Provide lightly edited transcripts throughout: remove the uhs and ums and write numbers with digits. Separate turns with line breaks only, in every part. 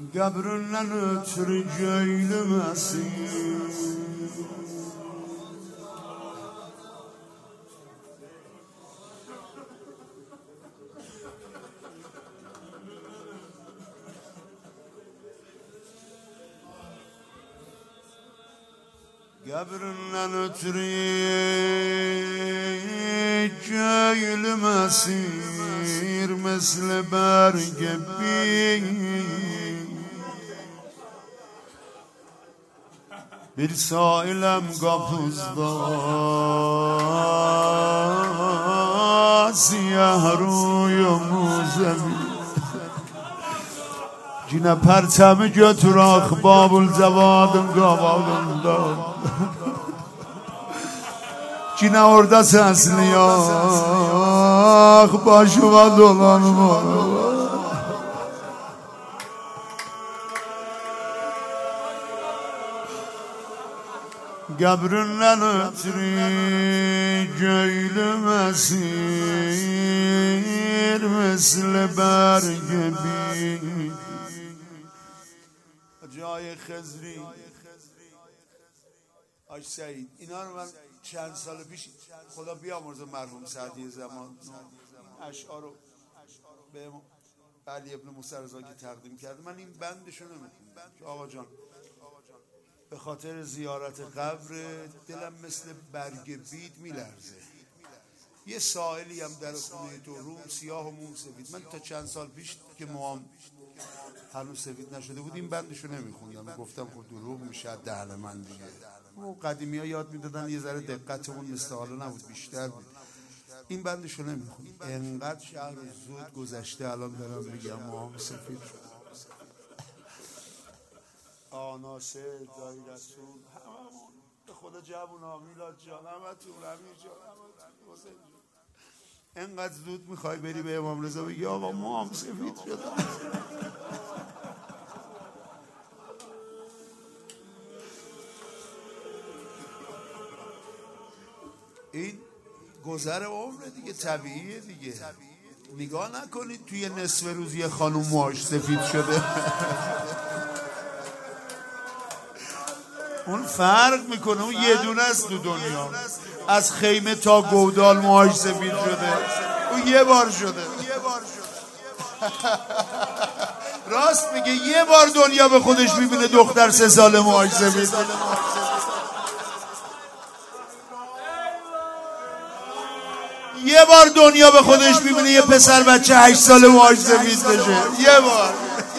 Qəbrindən ötürü göylüməsin. Qəbrindən ötürü göylüməsin. Məsl bərgə bir sailem qapızda siyah ruyumuz yine perçemi götür Babul Cevad'ın qabağında yine orada səsliyək başıma dolanma. Qəbrindən ötürü göylüməsin. Məsl bərgə جای خضری آج سعید اینا رو من چند سال پیش خدا بیامرزه مرحوم سعدی زمان اشعار رو به علی ابن موسی رضا که تقدیم کرده من این بندشو نمیخونم که آقا جان به خاطر زیارت قبر دلم مثل برگ بید میلرزه. یه سائلی هم در خونه تو روم سیاه و موم سفید. من تا چند سال پیش که موام هنوز سفید نشده بود این بندشو نمیخوندم. گفتم خب دروغ میشه دهن من دیگه. اون قدیمی ها یاد میدادن یه ذره دقتمون مثل حالا نبود بیشتر بود. این بندشو نمیخوندم. انقدر شهر زود گذشته الان دارم میگم موام سفید شد. آناسه دایی رسول هممون به خدا جوونا میلاد جان همتون امیر جان حسین جان انقدر زود میخوای بری به امام رضا بگی آقا موام سفید شد. این گذر عمره دیگه طبیعیه دیگه. نگاه نکنید توی نصف روز یه خانوم موهاش سفید شده. اون فرق میکنه. اون یه دونه است تو دنیا. از خیمه تا گودال موهاش سفید شده. اون یه بار شده. راست میگه. یه بار دنیا به خودش میبینه دختر 3 ساله موهاش سفید شده. یه بار دنیا به خودش میبینه یه پسر بچه 8 ساله موهاش سفید بشه. یه بار.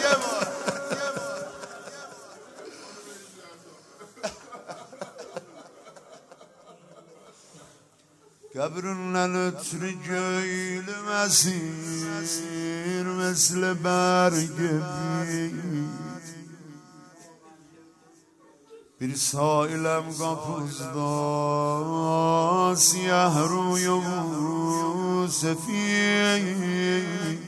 Qəbrindən ötürü göylüməsin. Məsl bərgə bir sailem qapızda siyah ruyum sefid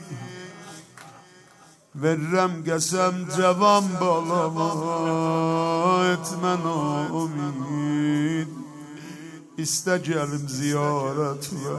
verrəm qəsəm cavan balama etmən umid İste gelim ziyaretime.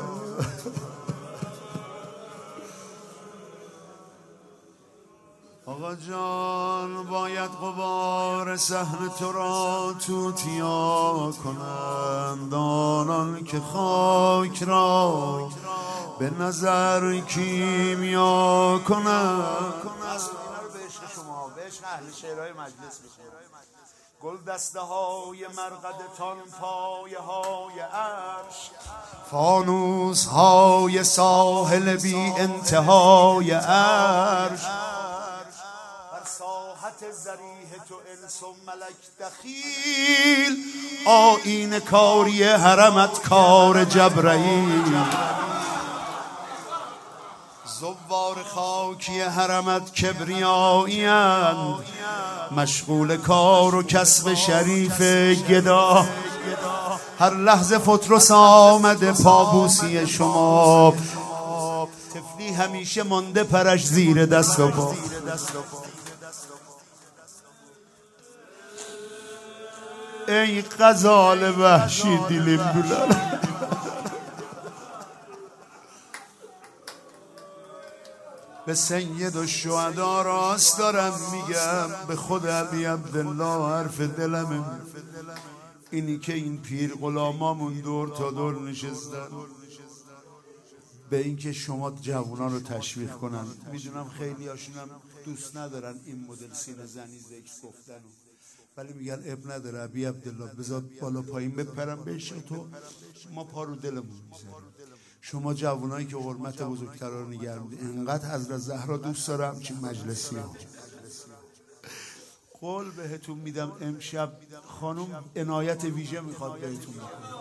آقا جان باید غبار صحن تو را توتیا کنند آنان که خاک را به نظر کیمیا کنند. به عشق شما به عشق اهل شعرهای مجلس گل دسته های مرقدتان پایه های عرش فانوس های ساحل بی انتهای عرش بر ساحت ذریح تو انس و ملک دخیل آیین کاری حرمت کار جبرئیل زوار خاکی حرمت کبریایی‌اند مشغول کار و کسب شریف گدا هر لحظه فترس آمده پابوسی شما طفلی همیشه مانده پرش زیر دست و پا ای غزال وحشی دیلیم بلند به سید الشهدا راست دارم میگم، به خود ابی عبدالله حرف دلمه. اینی که این پیر غلامامون دور تا دور نشستن به اینکه شما جوونا رو تشویق کنن. میدونم خیلی هاشونم دوست ندارن این مدل سینه زنی ذکر گفتن، ولی میگن اب نداره ابی عبدالله بذار بالا پایین بپرم بهش، تو ما پا رو دلمون میذاریم. شما جوانایی که حرمت بزرگترا رو نگه می‌دارید، انقدر حضرت زهرا دوست دارم چه مجلسی ها. قول بهتون میدم امشب خانم عنایت ویژه میخواد بهتون بکنه.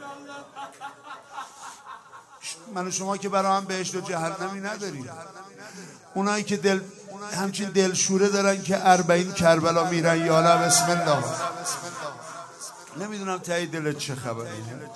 من و شما که برای هم بهشت و جهنمی نداریم. اونایی که همچین دلشوره دارن که 40 کربلا میرن یا نه بسم الله. نمیدونم تایی دلت چه خبره.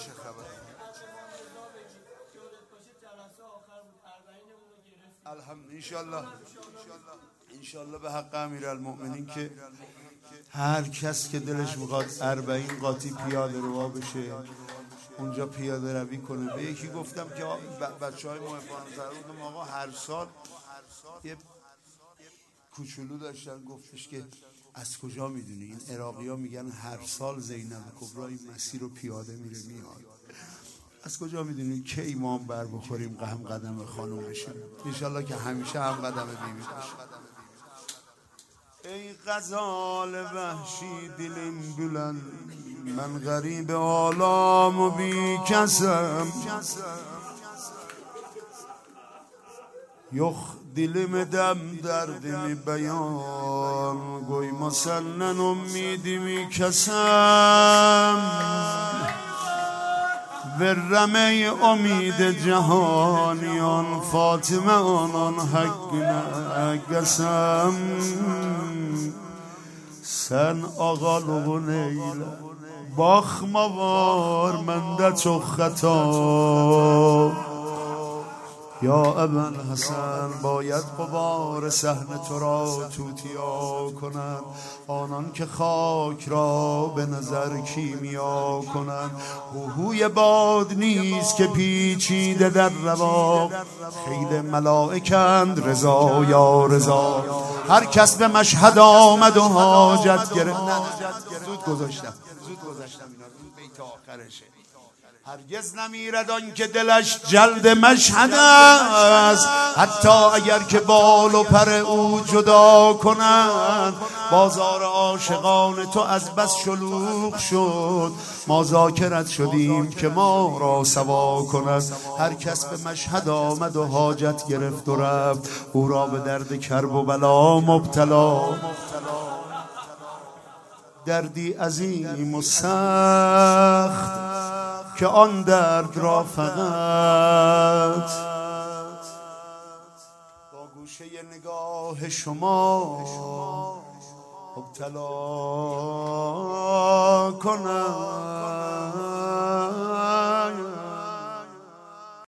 الحمدلله انشالله به حق امیرالمؤمنین که هر کس که دلش میخواد 40 قاطی پیاده رو بشه اونجا پیاده روی کنه. به یکی گفتم که بچهای محبان زرودم آقا هر سال یه کوچولو داشتن، گفتش که از کجا میدونی؟ این عراقی ها میگن هر سال زینب کبرا این مسیر رو پیاده میره میاد. از کجا میدونی که امام بر بخوریم هم قدم خانم بشیم؟ انشالله که همیشه هم قدم بیبی باشیم. ای غزال وحشی دلم بلند، من غریب آلام و بی کسم، یخ دلم دم دردم بیان، گوی مسنن امیدی می کسم، ورمه امید جهانیان، فاطمه آنان حق نگسم، سن آقالو و نیل باخ موار منده چو خطا، یا ابن حسن باید غبار صحن تو را توتیا کنند، آنان که خاک را به نظر کیمیا کنند. هوی باد نیست که پیچیده در رواق، خیل ملائکند رضا یا رضا، هر کس به مشهد آمد و حاجت گرفت. زود گذاشتم اینا بیت آخرشه. هرگز نمیرد آن که دلش جلد مشهد است، حتی اگر که بال و پر او جدا کنند. بازار عاشقان تو از بس شلوغ شد، ما ذاکرت شدیم که ما را سوا کند. هر کس به مشهد آمد و حاجت گرفت و رفت، او را به درد کرب و بلا مبتلا. دردی عظیم و سخت که آن درد را فقط با گوشه نگاه شما مبتلا کنم.